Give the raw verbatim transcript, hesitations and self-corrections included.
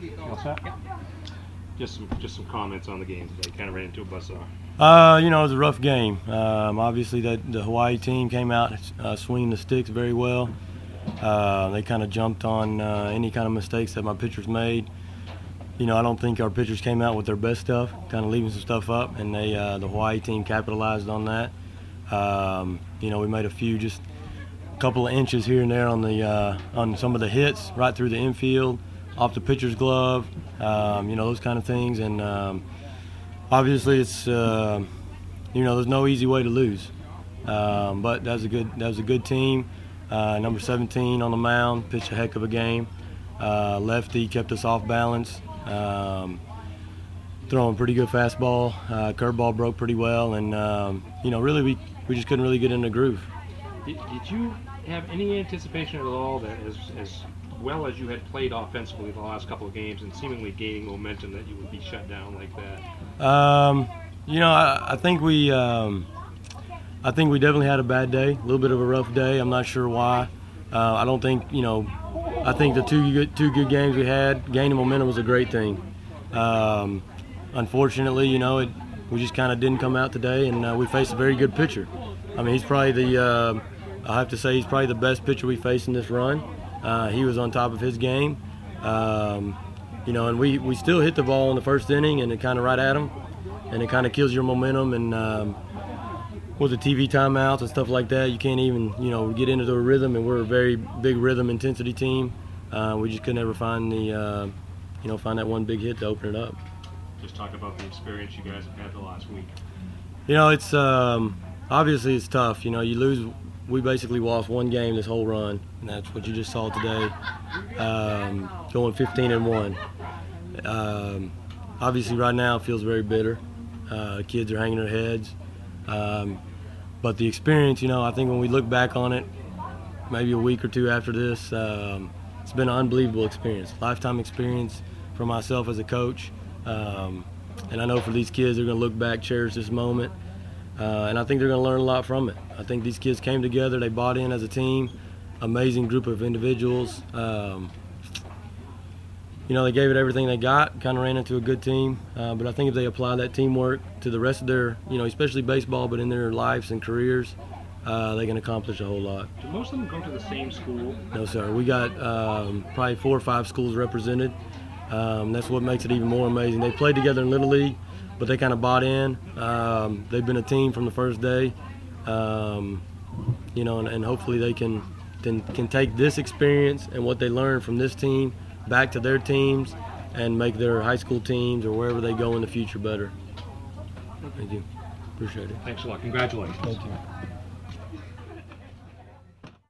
You all set? Just some, just some comments on the game today. Kind of ran into a buzzsaw. Uh, you know, it was a rough game. Um, obviously, that the Hawaii team came out uh, swinging the sticks very well. Uh, they kind of jumped on uh, any kind of mistakes that my pitchers made. You know, I don't think our pitchers came out with their best stuff, kind of leaving some stuff up, and they uh, the Hawaii team capitalized on that. Um, you know, we made a few just a couple of inches here and there on the uh, on some of the hits right through the infield, off the pitcher's glove. Um, you know, those kind of things, and um, obviously it's uh, you know, there's no easy way to lose. Um, but that was a good that was a good team. Uh, number seventeen on the mound pitched a heck of a game. Uh, lefty kept us off balance. Um, throwing pretty good fastball. Uh, curveball broke pretty well, and um, you know, really we we just couldn't really get in the groove. Did, did you have any anticipation at all that as as well as you had played offensively the last couple of games and seemingly gaining momentum that you would be shut down like that? Um, you know, I, I think we um, I think we definitely had a bad day, a little bit of a rough day. I'm not sure why. Uh, I don't think, you know, I think the two good, two good games we had, gaining momentum was a great thing. Um, unfortunately, you know, it, we just kind of didn't come out today, and uh, we faced a very good pitcher. I mean, he's probably the, uh, I have to say, he's probably the best pitcher we faced in this run. Uh, he was on top of his game. Um, you know, and we, we still hit the ball in the first inning, and it kind of right at him, and it kind of kills your momentum. And um, with the T V timeouts and stuff like that, you can't even, you know, get into a rhythm, and we're a very big rhythm intensity team. Uh, we just could never find the, uh, you know, find that one big hit to open it up. Just talk about the experience you guys have had the last week. You know, it's um, obviously it's tough. You know, you lose. We basically lost one game this whole run, and that's what you just saw today. Um, going fifteen and one. Um, obviously, right now it feels very bitter. Uh, kids are hanging their heads. Um, but the experience, you know, I think when we look back on it, maybe a week or two after this, um, it's been an unbelievable experience, lifetime experience for myself as a coach. Um, and I know for these kids, they're going to look back, cherish this moment, uh, and I think they're going to learn a lot from it. I think these kids came together, they bought in as a team, amazing group of individuals. Um, You know, they gave it everything they got, kind of ran into a good team. Uh, but I think if they apply that teamwork to the rest of their, you know, especially baseball, but in their lives and careers, uh, they can accomplish a whole lot. Do most of them go to the same school? No, sir. We got um, probably four or five schools represented. Um, that's what makes it even more amazing. They played together in Little League, but they kind of bought in. Um, they've been a team from the first day. Um, you know, and, and hopefully they can, can can take this experience and what they learned from this team back to their teams and make their high school teams or wherever they go in the future better. Thank you. Appreciate it. Thanks a lot. Congratulations. Thank you.